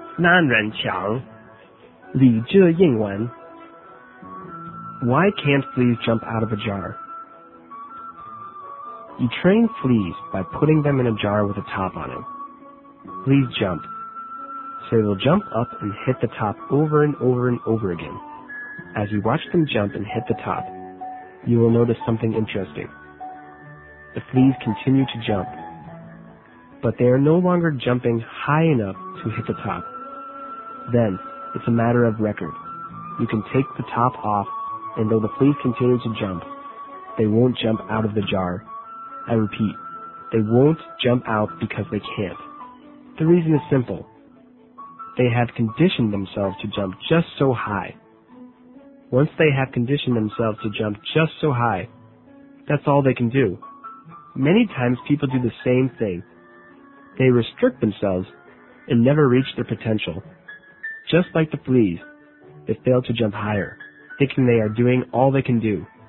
难人强，李这应文。Why can't fleas jump out of a jar? You train fleas by putting them in a jar with a top on it. Fleas jump, so they will jump up and hit the top over and over and over again. As you watch them jump and hit the top, you will notice something interesting. The fleas continue to jump, but they are no longer jumping high enough to hit the top. Then, it's a matter of record. You can take the top off, and though the fleas continue to jump, they won't jump out of the jar. I repeat, they won't jump out because they can't. The reason is simple. They have conditioned themselves to jump just so high. Once they have conditioned themselves to jump just so high, that's all they can do. Many times people do the same thing. They restrict themselves and never reach their potential. Just like the fleas, they fail to jump higher, thinking they are doing all they can do.